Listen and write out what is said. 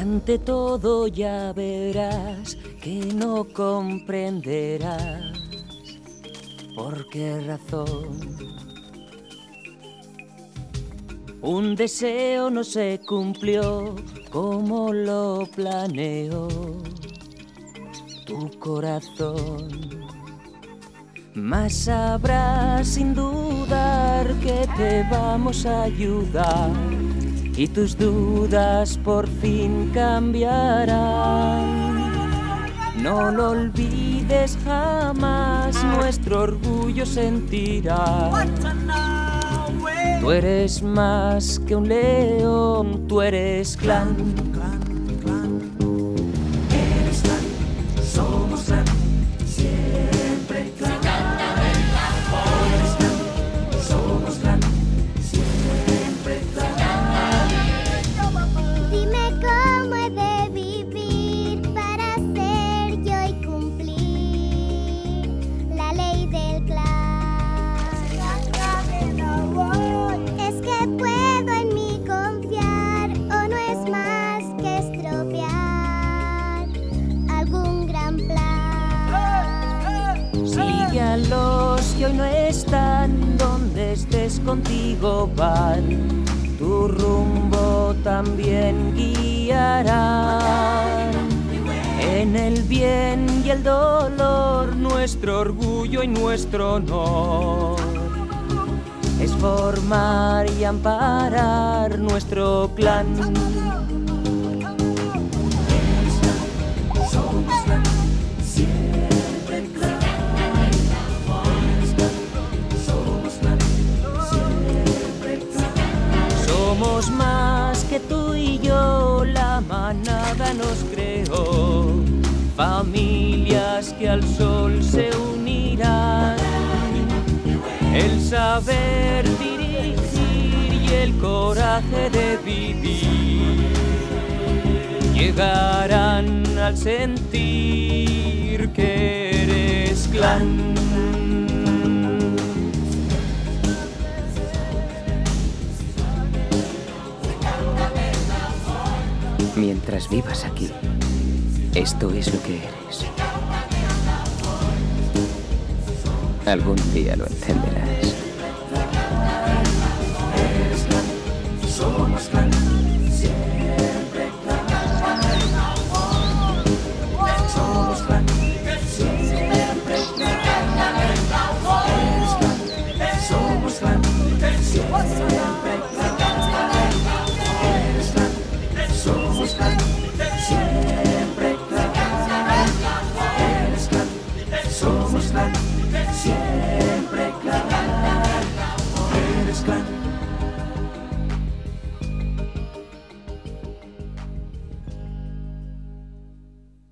Ante todo ya verás que no comprenderás por qué razón un deseo no se cumplió como lo planeó tu corazón. Mas sabrás sin dudar que te vamos a ayudar y tus dudas por fin cambiarán. No lo olvides jamás, nuestro orgullo sentirás. Tú eres más que un león, tú eres clan. Eres clan, somos clan, siempre clan. Eres clan, somos clan, siempre clan. Dime cómo he de vivir para ser yo y cumplir la ley del clan. Es que puedo en mí confiar, o no es más que estropear algún gran plan. Sigue a los que hoy no están, donde estés contigo van, tu rumbo también guiarán. En el bien y el dolor, nuestro orgullo y nuestro honor es formar y amparar nuestro clan. Somos clan, siempre clan. Somos clan, siempre clan. Somos más que tú y yo, la manada nos creó. Familias que al sol se unirán. El saber dirigir y el coraje de vivir llegarán al sentir que eres clan. Mientras vivas aquí, esto es lo que eres. Algún día lo entenderás. Eres clan, somos clan, siempre clan. Somos clan, siempre clan. Eres clan, somos clan, siempre clan. Eres clan, somos clan, siempre clan. Eres clan, somos clan, siempre clan. Eres clan.